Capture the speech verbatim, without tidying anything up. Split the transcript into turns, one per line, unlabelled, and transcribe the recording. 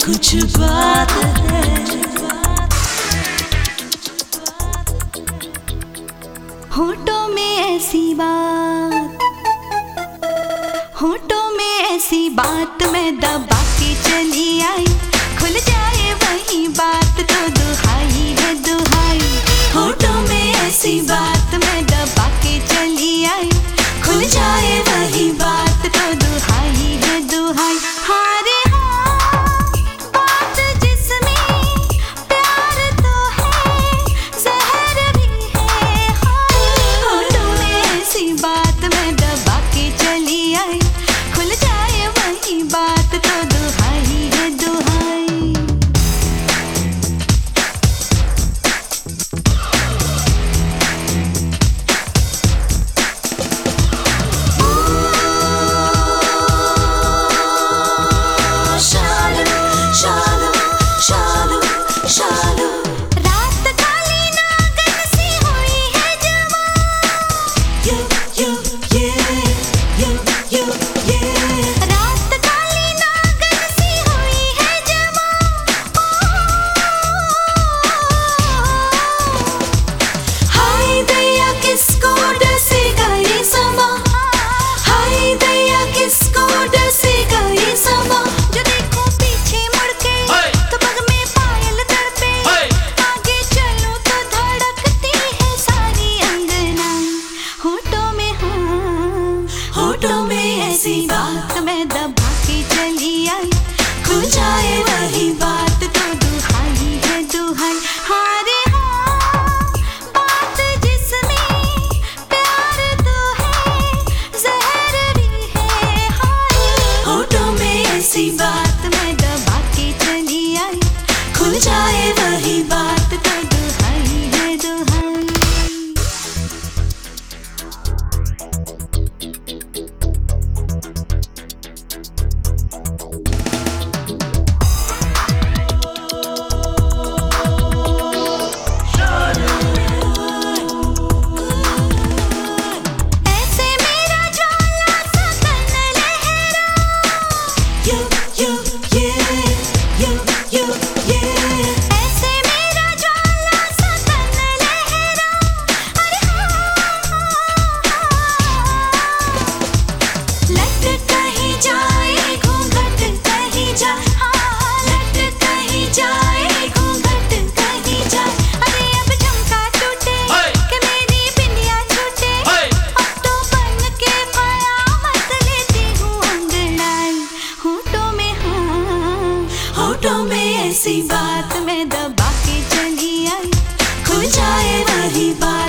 कुछ बात है।
होठों में ऐसी बात, होठों में ऐसी बात मैं दबा के चली आई, खुल जाए वही बात तो दुहाई है दुहाई।
होठों में ऐसी बात
मैं दबा के चली आई, खुल जाए वही बात तो दुहाई है दुहाई। हाँ रे हाँ, बात जिसमें प्यार तो है, जहर भी है। होठों में ऐसी बात मैं दबा के चली आई, खुल जाए वही बात तो दुहाई है दुहाई।
होठों में ऐसी बात
मैं दबा के चली आई, खुल जाए वही बात तो दुहाई है दुहाई। हाँ रे हाँ, बात जिसमें प्यार तो है, जहर भी है।
होठों में ऐसी
बात मैं दबा के चली आई, खुल जाए वही बात तो दुहाई है दुहाई।
होठों में ऐसी
बात मैं दबा के चली आई, खुल जाए वही बात।